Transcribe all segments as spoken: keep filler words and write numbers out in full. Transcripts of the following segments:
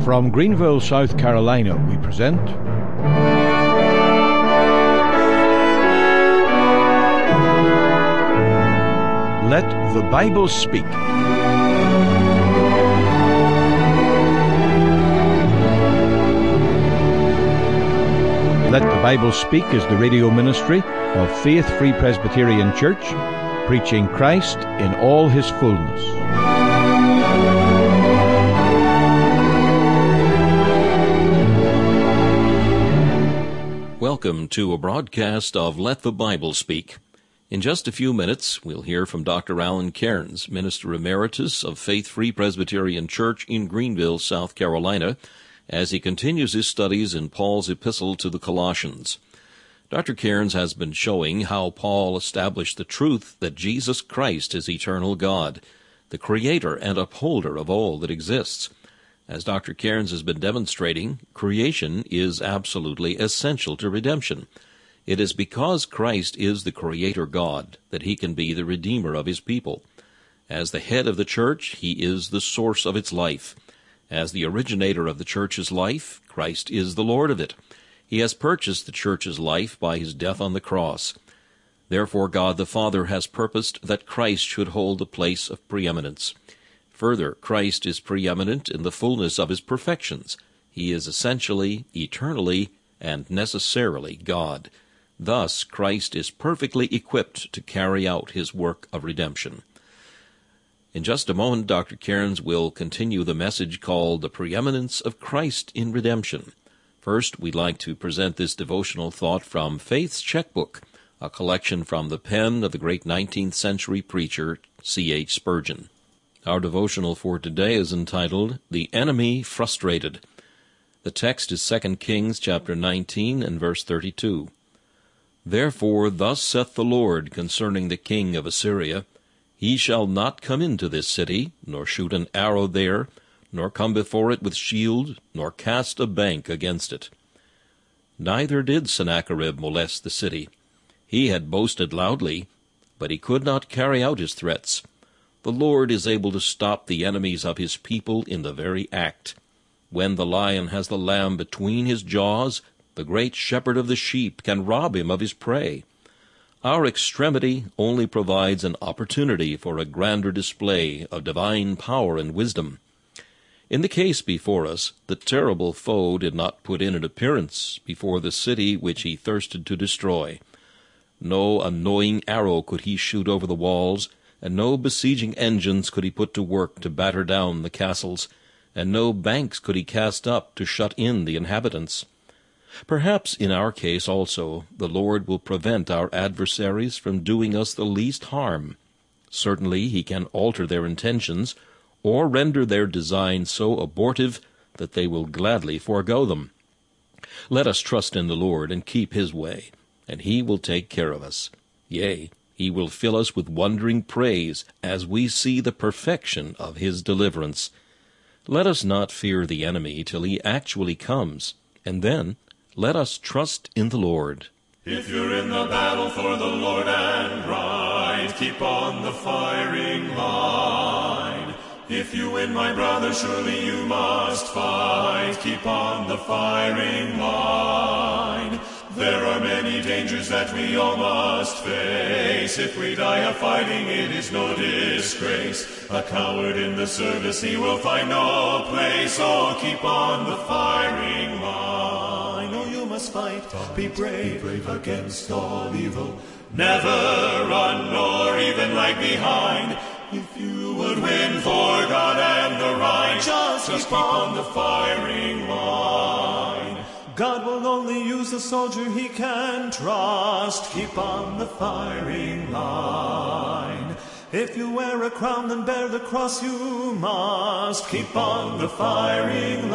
From Greenville, South Carolina, we present Let the Bible Speak. Let the Bible Speak is the radio ministry of Faith Free Presbyterian Church, preaching Christ in all his fullness. Welcome to a broadcast of Let the Bible Speak. In just a few minutes, we'll hear from Doctor Alan Cairns, Minister Emeritus of Faith Free Presbyterian Church in Greenville, South Carolina, as he continues his studies in Paul's epistle to the Colossians. Doctor Cairns has been showing how Paul established the truth that Jesus Christ is eternal God, the creator and upholder of all that exists. As Doctor Cairns has been demonstrating, creation is absolutely essential to redemption. It is because Christ is the Creator God that he can be the Redeemer of his people. As the head of the church, he is the source of its life. As the originator of the church's life, Christ is the Lord of it. He has purchased the church's life by his death on the cross. Therefore God the Father has purposed that Christ should hold the place of preeminence. Further, Christ is preeminent in the fullness of his perfections. He is essentially, eternally, and necessarily God. Thus, Christ is perfectly equipped to carry out his work of redemption. In just a moment, Doctor Cairns will continue the message called The Preeminence of Christ in Redemption. First, we'd like to present this devotional thought from Faith's Checkbook, a collection from the pen of the great nineteenth century preacher C H Spurgeon. Our devotional for today is entitled, The Enemy Frustrated. The text is Second Kings chapter nineteen and verse thirty-two. Therefore thus saith the Lord concerning the king of Assyria, He shall not come into this city, nor shoot an arrow there, nor come before it with shield, nor cast a bank against it. Neither did Sennacherib molest the city. He had boasted loudly, but he could not carry out his threats. The Lord is able to stop the enemies of his people in the very act. When the lion has the lamb between his jaws, the great shepherd of the sheep can rob him of his prey. Our extremity only provides an opportunity for a grander display of divine power and wisdom. In the case before us, the terrible foe did not put in an appearance before the city which he thirsted to destroy. No annoying arrow could he shoot over the walls, and no besieging engines could he put to work to batter down the castles, and no banks could he cast up to shut in the inhabitants. Perhaps in our case also the Lord will prevent our adversaries from doing us the least harm. Certainly he can alter their intentions, or render their designs so abortive that they will gladly forego them. Let us trust in the Lord and keep his way, and he will take care of us. Yea, he will fill us with wondering praise as we see the perfection of his deliverance. Let us not fear the enemy till he actually comes, and then let us trust in the Lord. If you're in the battle for the Lord and ride, keep on the firing line. If you win, my brother, surely you must fight. Keep on the firing line. There are many dangers that we all must face. If we die a fighting, it is no disgrace. A coward in the service, he will find no place. So keep on the firing line. Oh, you must fight, be brave, be brave against all evil. Never run nor even lag behind. If you would win for God and the right, just, just keep on the firing line. God will only use a soldier he can trust. Keep on the firing line. If you wear a crown and bear the cross, you must keep on the firing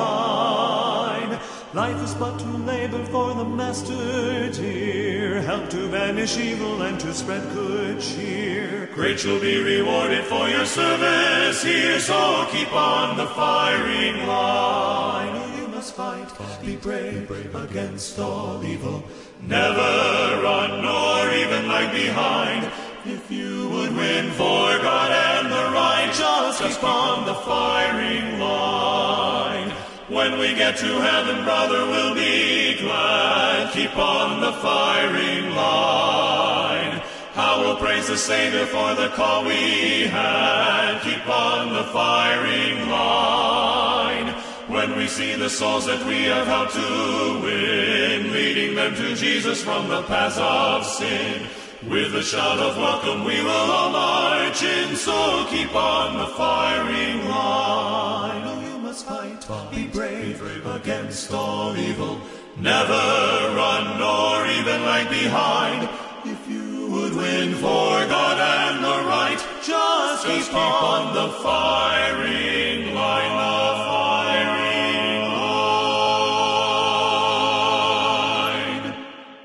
line. Life is but to labor for the Master dear, help to banish evil and to spread good cheer. Great shall be rewarded for your service here, so keep on the firing line. Oh, you must fight, be brave, be brave against all evil. Never run nor even lag behind. If you would win for God and the right, just keep on the firing line. When we get to heaven, brother, we'll be glad. Keep on the firing line. How we'll praise the Savior for the call we had. Keep on the firing line. When we see the souls that we have helped to win, leading them to Jesus from the paths of sin, with a shout of welcome we will all march in. So keep on the firing line. Oh, you must fight, be brave, be brave against all evil. Never run nor even lag behind. If you would win for God and the right, just, just keep, keep on the firing line, the firing line.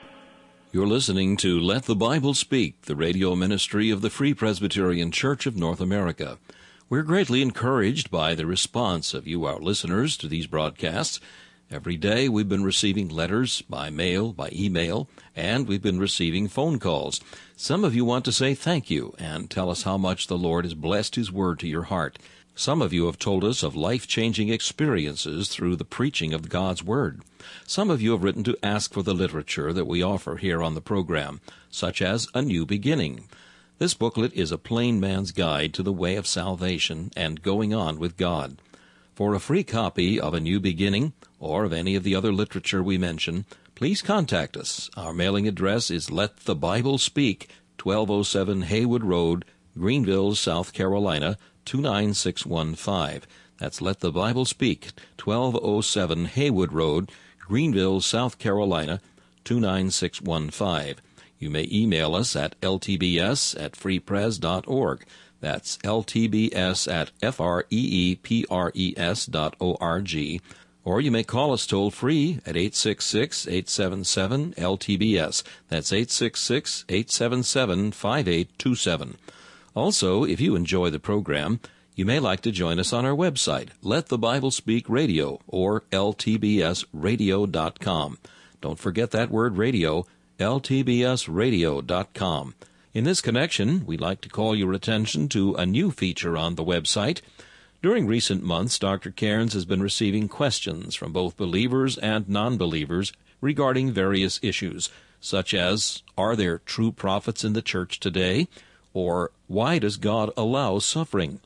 You're listening to Let the Bible Speak, the radio ministry of the Free Presbyterian Church of North America. We're greatly encouraged by the response of you, our listeners, to these broadcasts. Every day we've been receiving letters by mail, by email, and we've been receiving phone calls. Some of you want to say thank you and tell us how much the Lord has blessed His Word to your heart. Some of you have told us of life-changing experiences through the preaching of God's Word. Some of you have written to ask for the literature that we offer here on the program, such as A New Beginning. This booklet is a plain man's guide to the way of salvation and going on with God. For a free copy of A New Beginning, or of any of the other literature we mention, please contact us. Our mailing address is Let the Bible Speak, twelve oh seven Haywood Road, Greenville, South Carolina, two nine six one five. That's Let the Bible Speak, twelve oh seven Haywood Road, Greenville, South Carolina, two nine six one five. You may email us at l t b s at free pres dot org. That's l t b s at f r e e p r e s dot org. Or you may call us toll-free at eight six six, eight seven seven, L T B S. That's eight six six, eight seven seven, five eight two seven. Also, if you enjoy the program, you may like to join us on our website, Let the Bible Speak Radio, or l t b s radio dot com. Don't forget that word radio, l t b s radio dot com. In this connection, we'd like to call your attention to a new feature on the website. During recent months, Doctor Cairns has been receiving questions from both believers and non-believers regarding various issues, such as, are there true prophets in the church today? Or, why does God allow suffering?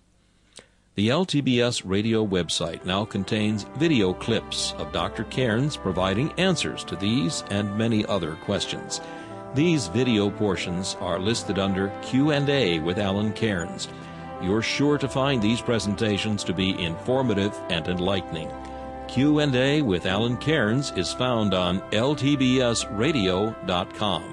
The L T B S radio website now contains video clips of Doctor Cairns providing answers to these and many other questions. These video portions are listed under Q and A with Alan Cairns. You're sure to find these presentations to be informative and enlightening. Q and A with Alan Cairns is found on l t b s radio dot com.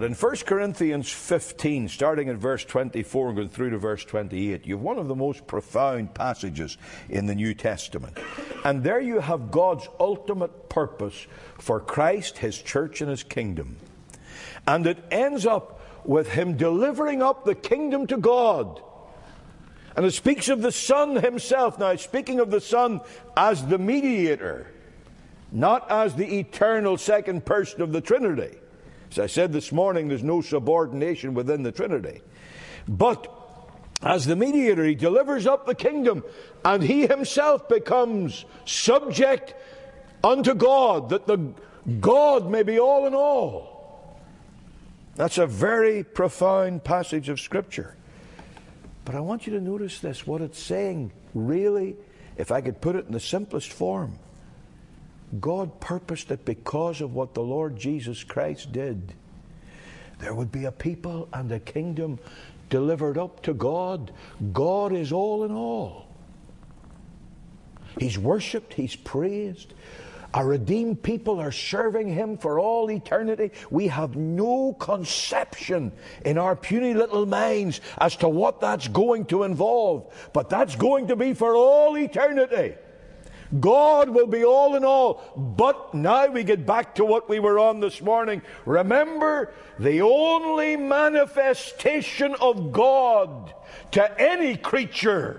in First Corinthians fifteen, starting at verse twenty-four and going through to verse twenty-eight, you have one of the most profound passages in the New Testament. And there you have God's ultimate purpose for Christ, His church, and His kingdom. And it ends up with Him delivering up the kingdom to God. And it speaks of the Son Himself. Now, speaking of the Son as the mediator, not as the eternal second person of the Trinity. As I said this morning, there's no subordination within the Trinity. But as the mediator, He delivers up the kingdom, and He Himself becomes subject unto God, that the God may be all in all. That's a very profound passage of Scripture. But I want you to notice this, what it's saying really, if I could put it in the simplest form. God purposed that because of what the Lord Jesus Christ did, there would be a people and a kingdom delivered up to God. God is all in all. He's worshipped, He's praised. Our redeemed people are serving Him for all eternity. We have no conception in our puny little minds as to what that's going to involve. But that's going to be for all eternity. God will be all in all. But now we get back to what we were on this morning. Remember, the only manifestation of God to any creature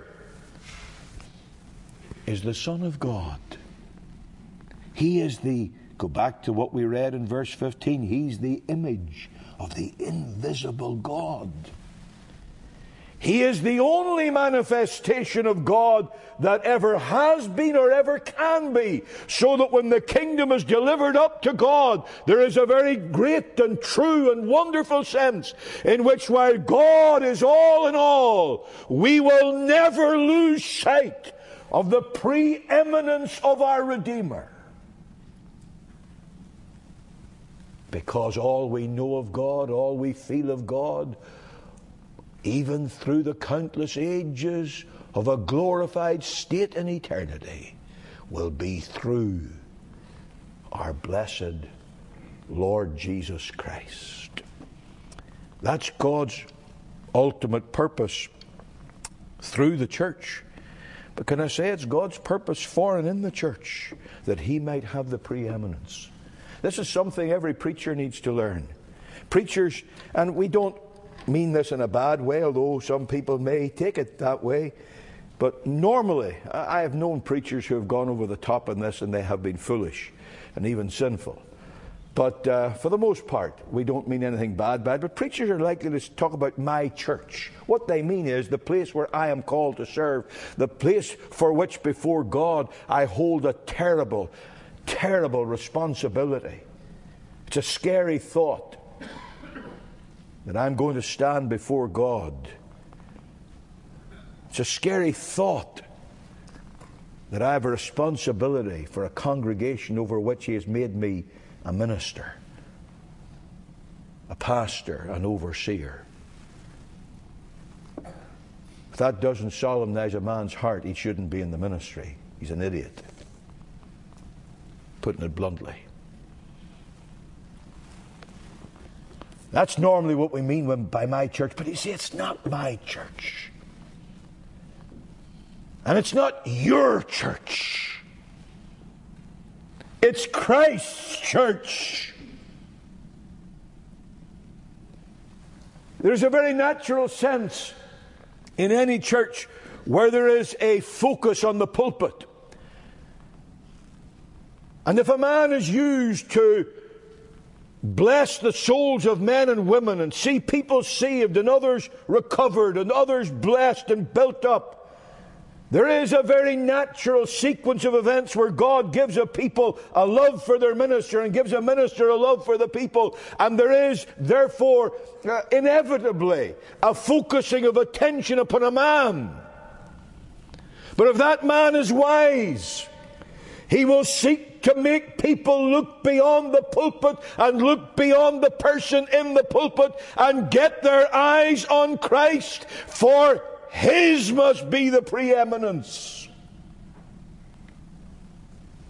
is the Son of God. He is the, go back to what we read in verse fifteen, He's the image of the invisible God. He is the only manifestation of God that ever has been or ever can be, so that when the kingdom is delivered up to God, there is a very great and true and wonderful sense in which, while God is all in all, we will never lose sight of the preeminence of our Redeemer. Because all we know of God, all we feel of God, even through the countless ages of a glorified state in eternity, will be through our blessed Lord Jesus Christ. That's God's ultimate purpose through the church. But can I say it's God's purpose for and in the church, that He might have the preeminence. This is something every preacher needs to learn. Preachers, and we don't mean this in a bad way, although some people may take it that way, but normally, I have known preachers who have gone over the top in this, and they have been foolish and even sinful. But uh, for the most part, we don't mean anything bad, bad. But preachers are likely to talk about my church. What they mean is the place where I am called to serve, the place for which before God I hold a terrible, terrible responsibility. It's a scary thought that I'm going to stand before God. It's a scary thought that I have a responsibility for a congregation over which He has made me a minister, a pastor, an overseer. If that doesn't solemnize a man's heart, he shouldn't be in the ministry. He's an idiot, putting it bluntly. That's normally what we mean when by my church. But you see, it's not my church. And it's not your church. It's Christ's church. There's a very natural sense in any church where there is a focus on the pulpit. And if a man is used to bless the souls of men and women and see people saved and others recovered and others blessed and built up, there is a very natural sequence of events where God gives a people a love for their minister and gives a minister a love for the people. And there is, therefore, uh, inevitably a focusing of attention upon a man. But if that man is wise, he will seek to make people look beyond the pulpit and look beyond the person in the pulpit and get their eyes on Christ, for His must be the preeminence.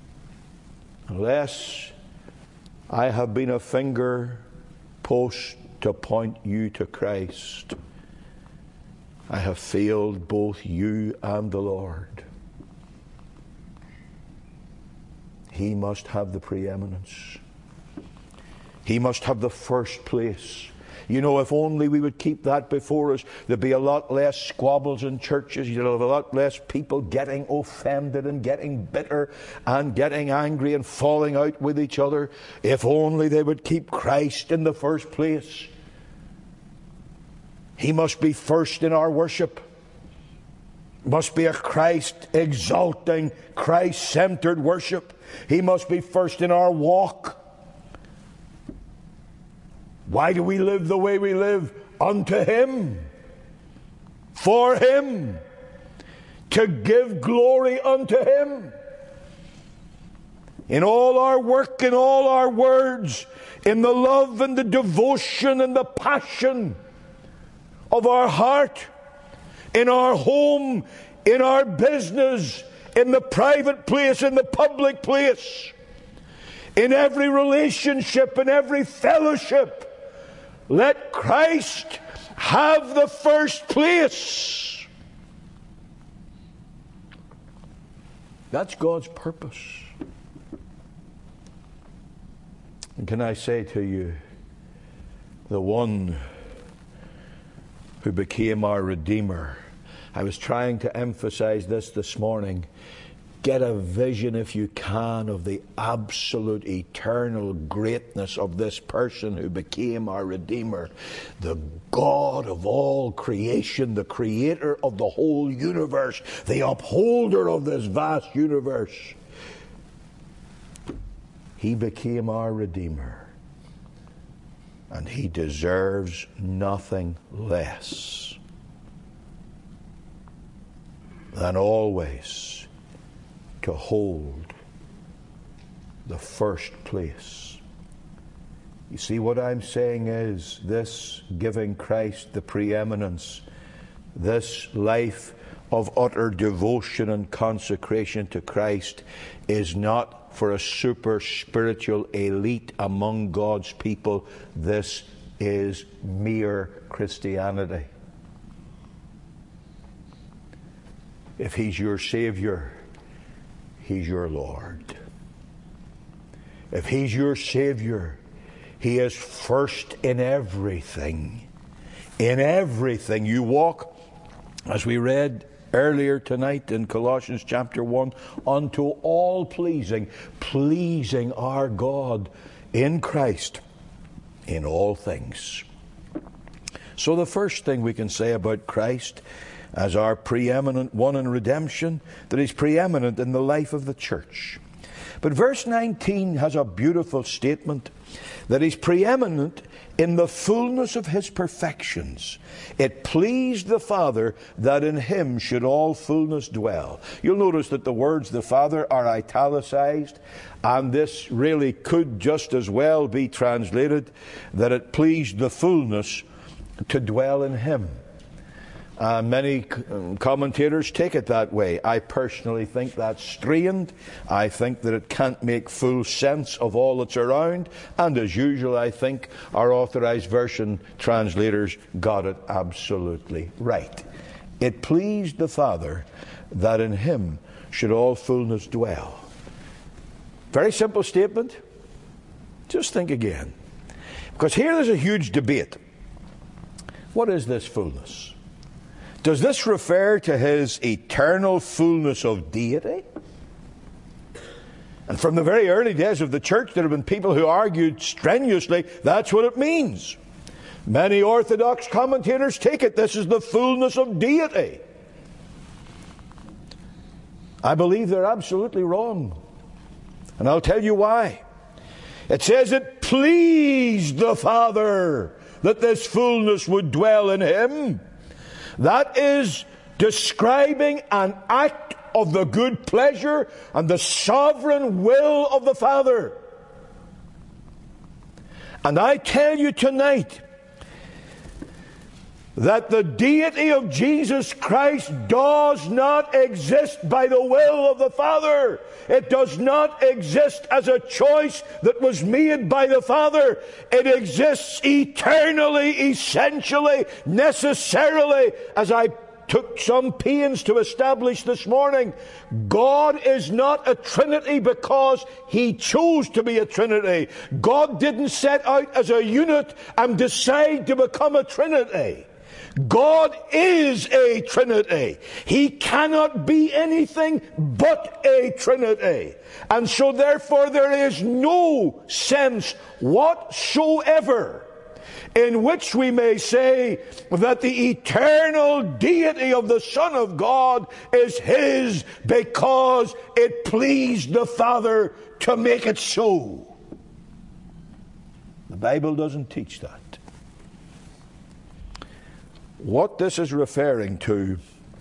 Unless I have been a finger post to point you to Christ, I have failed both you and the Lord. He must have the preeminence. He must have the first place. You know, if only we would keep that before us, there'd be a lot less squabbles in churches. You'd have a lot less people getting offended and getting bitter and getting angry and falling out with each other. If only they would keep Christ in the first place. He must be first in our worship. Must be a Christ-exalting, Christ-centered worship. He must be first in our walk. Why do we live the way we live? Unto Him. For Him. To give glory unto Him. In all our work, in all our words, in the love and the devotion and the passion of our heart, in our home, in our business, in the private place, in the public place, in every relationship, in every fellowship, let Christ have the first place. That's God's purpose. And can I say to you, the one who became our Redeemer, I was trying to emphasize this this morning. Get a vision, if you can, of the absolute eternal greatness of this person who became our Redeemer. The God of all creation, the creator of the whole universe, the upholder of this vast universe. He became our Redeemer. And He deserves nothing less than always to hold the first place. You see, what I'm saying is this giving Christ the preeminence, this life of utter devotion and consecration to Christ is not for a super spiritual elite among God's people. This is mere Christianity. If He's your Savior, He's your Lord. If He's your Savior, He is first in everything. In everything. You walk, as we read earlier tonight in Colossians chapter one, unto all pleasing, pleasing our God in Christ in all things. So the first thing we can say about Christ as our preeminent one in redemption, that He's preeminent in the life of the church. But verse nineteen has a beautiful statement that He's preeminent in the fullness of His perfections. It pleased the Father that in Him should all fullness dwell. You'll notice that the words the Father are italicized, and this really could just as well be translated that it pleased the fullness to dwell in Him. Uh, many commentators take it that way. I personally think that's strained. I think that it can't make full sense of all that's around. And as usual, I think our Authorized Version translators got it absolutely right. It pleased the Father that in Him should all fullness dwell. Very simple statement. Just think again. Because here there's a huge debate. What is this fullness? Does this refer to His eternal fullness of deity? And from the very early days of the church, there have been people who argued strenuously that's what it means. Many Orthodox commentators take it this is the fullness of deity. I believe they're absolutely wrong. And I'll tell you why. It says it pleased the Father that this fullness would dwell in Him. That is describing an act of the good pleasure and the sovereign will of the Father. And I tell you tonight, that the deity of Jesus Christ does not exist by the will of the Father. It does not exist as a choice that was made by the Father. It exists eternally, essentially, necessarily, as I took some pains to establish this morning. God is not a Trinity because He chose to be a Trinity. God didn't set out as a unit and decide to become a Trinity. God is a Trinity. He cannot be anything but a Trinity. And so therefore there is no sense whatsoever in which we may say that the eternal deity of the Son of God is His because it pleased the Father to make it so. The Bible doesn't teach that. What this is referring to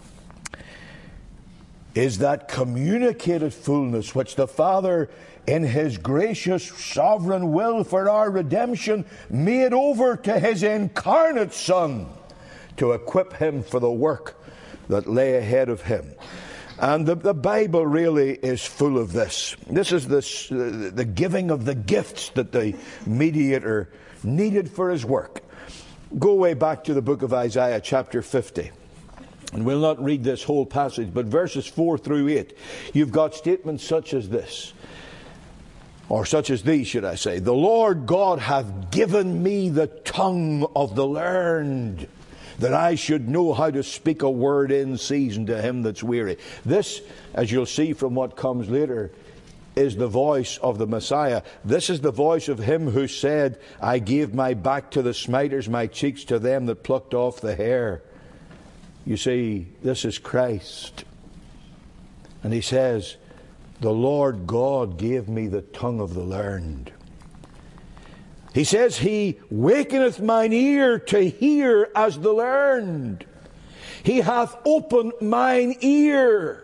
is that communicated fullness which the Father, in His gracious sovereign will for our redemption, made over to His incarnate Son to equip Him for the work that lay ahead of Him. And the, the Bible really is full of this. This is this, uh, the giving of the gifts that the mediator needed for His work. Go way back to the book of Isaiah, chapter fifty. And we'll not read this whole passage, but verses four through eight. You've got statements such as this, or such as these, should I say. The Lord God hath given me the tongue of the learned, that I should know how to speak a word in season to him that's weary. This, as you'll see from what comes later, is the voice of the Messiah. This is the voice of Him who said, I gave my back to the smiters, my cheeks to them that plucked off the hair. You see, this is Christ. And He says, the Lord God gave me the tongue of the learned. He says, He wakeneth mine ear to hear as the learned. He hath opened mine ear.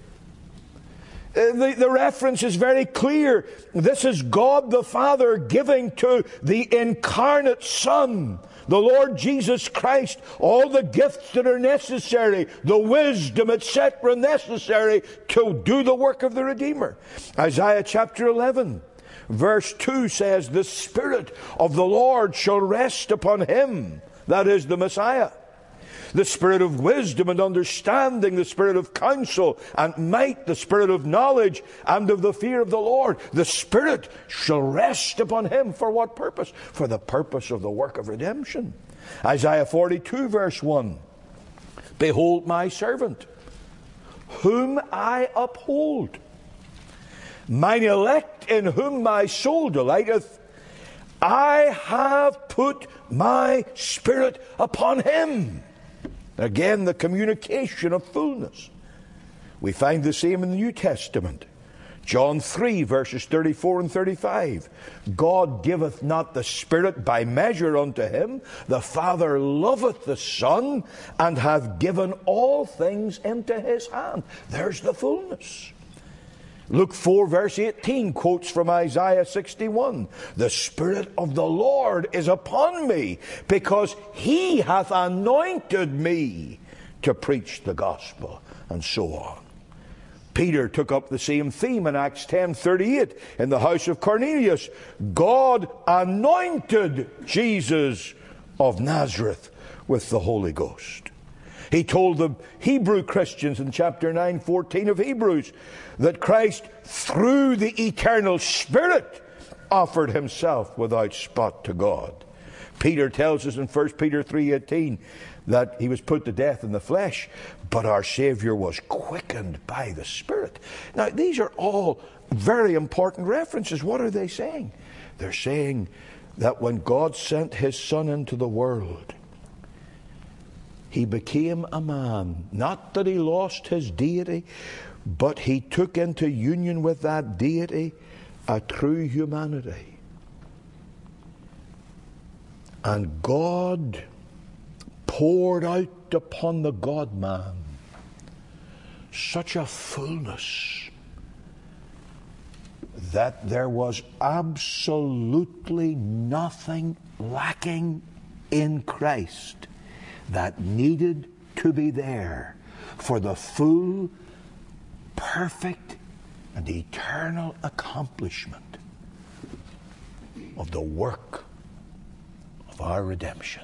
The, the reference is very clear. This is God the Father giving to the incarnate Son, the Lord Jesus Christ, all the gifts that are necessary, the wisdom, et cetera necessary to do the work of the Redeemer. Isaiah chapter eleven, verse two says, the Spirit of the Lord shall rest upon Him, that is the Messiah. The Spirit of wisdom and understanding, the Spirit of counsel and might, the Spirit of knowledge and of the fear of the Lord. The Spirit shall rest upon Him. For what purpose? For the purpose of the work of redemption. Isaiah forty-two verse one. Behold my servant, whom I uphold, mine elect in whom my soul delighteth. I have put my Spirit upon him. Again, the communication of fullness. We find the same in the New Testament. John three, verses thirty-four and thirty-five. God giveth not the Spirit by measure unto him. The Father loveth the Son, and hath given all things into his hand. There's the fullness. Luke four, verse eighteen, quotes from Isaiah sixty-one. The Spirit of the Lord is upon me, because He hath anointed me to preach the gospel, and so on. Peter took up the same theme in Acts ten thirty-eight in the house of Cornelius. God anointed Jesus of Nazareth with the Holy Ghost. He told the Hebrew Christians in chapter nine fourteen of Hebrews that Christ, through the eternal Spirit, offered Himself without spot to God. Peter tells us in First Peter three eighteen that He was put to death in the flesh, but our Savior was quickened by the Spirit. Now, these are all very important references. What are they saying? They're saying that when God sent His Son into the world, He became a man. Not that He lost His deity, but He took into union with that deity a true humanity. And God poured out upon the God-man such a fullness that there was absolutely nothing lacking in Christ that needed to be there for the full, perfect, and eternal accomplishment of the work of our redemption.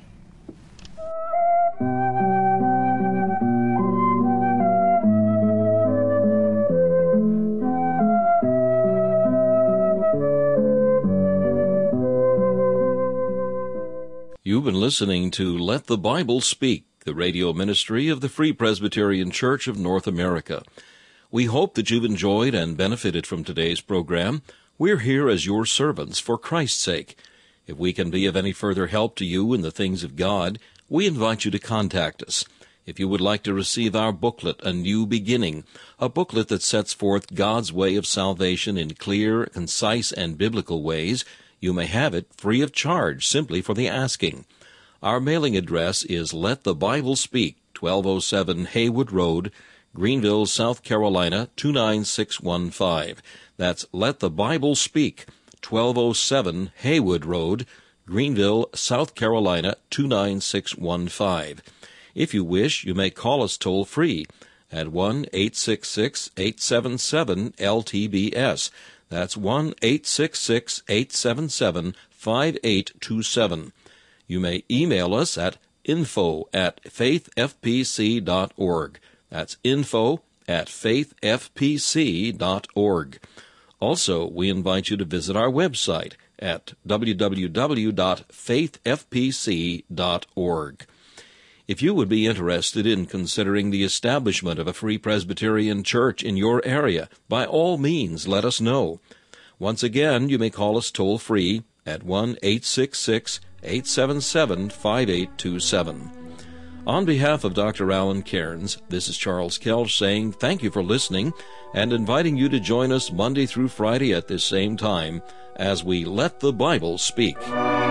You've been listening to Let the Bible Speak, the radio ministry of the Free Presbyterian Church of North America. We hope that you've enjoyed and benefited from today's program. We're here as your servants for Christ's sake. If we can be of any further help to you in the things of God, we invite you to contact us. If you would like to receive our booklet, A New Beginning, a booklet that sets forth God's way of salvation in clear, concise, and biblical ways, you may have it free of charge simply for the asking. Our mailing address is Let the Bible Speak, twelve oh seven Haywood Road, Greenville, South Carolina, two nine six one five. That's Let the Bible Speak, twelve oh seven Haywood Road, Greenville, South Carolina, two nine six one five. If you wish, you may call us toll-free at one eight six six, eight seven seven, L T B S. That's one eight six six, eight seven seven, five eight two seven. You may email us at info at faith f p c dot org. That's info at faith f p c dot org. Also, we invite you to visit our website at w w w dot faith f p c dot org. If you would be interested in considering the establishment of a Free Presbyterian Church in your area, by all means let us know. Once again, you may call us toll-free at one eight six six, eight seven seven, five eight two seven. On behalf of Doctor Alan Cairns, this is Charles Kelch saying thank you for listening and inviting you to join us Monday through Friday at this same time as we Let the Bible Speak.